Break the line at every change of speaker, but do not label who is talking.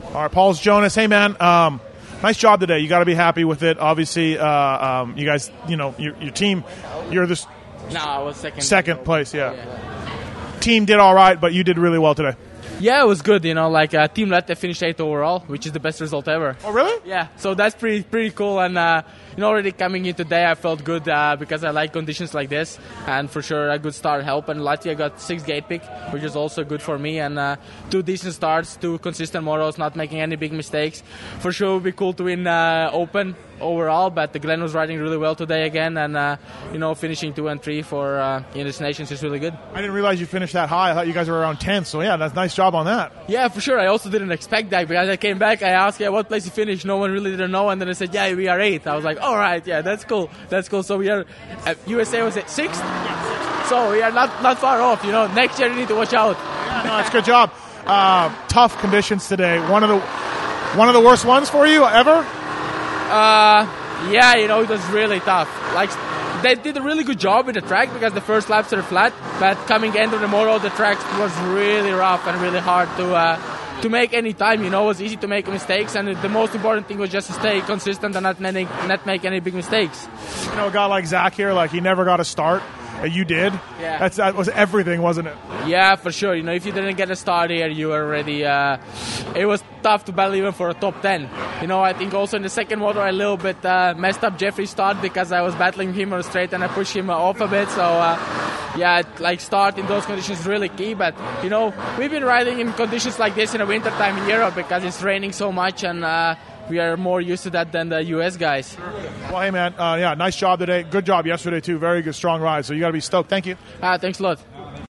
All right, Paul's Jonas. Hey, man. Nice job today. You got to be happy with it. Obviously, you guys, your team, you're this.
No, I was second.
Second place, yeah. Team did all right, but you did really well today.
Yeah, it was good. Team led, they finished 8th overall, which is the best result ever.
Oh, really?
Yeah, so that's pretty cool. And already coming in today, I felt good because I like conditions like this, and for sure a good start helped. And Latvia got 6 gate pick, which is also good for me. And 2 decent starts, 2 consistent motos, not making any big mistakes. For sure, it would be cool to win Open overall, but Glenn was riding really well today again, and finishing 2 and 3 for in destinations is really good.
I didn't realize you finished that high. I thought you guys were around 10th, so yeah, that's a nice job on that.
Yeah, for sure. I also didn't expect that because I came back, I asked, what place you finished? No one really didn't know, and then I said, we are 8th. I was like, all right, yeah, that's cool. So we are, USA was at 6th? So we are not far off, Next year you need to watch out.
Yeah, no, that's a good job. Tough conditions today. One of the worst ones for you ever?
It was really tough. They did a really good job with the track because the first laps are flat, but coming end of the moto, the track was really rough and really hard to make any time. It was easy to make mistakes, and the most important thing was just to stay consistent and not make any big mistakes.
A guy like Zach here, he never got a start. You did?
Yeah.
That was everything, wasn't it?
Yeah, for sure. If you didn't get a start here, you were already... it was tough to battle even for a top 10. I think also in the second motor I a little bit messed up Jeffrey's start because I was battling him on a straight and I pushed him off a bit. So, start in those conditions is really key. But, we've been riding in conditions like this in the winter time in Europe because it's raining so much, and we are more used to that than the US guys.
Well, hey, man, nice job today. Good job yesterday, too. Very good, strong ride. So you got to be stoked. Thank you.
Thanks a lot.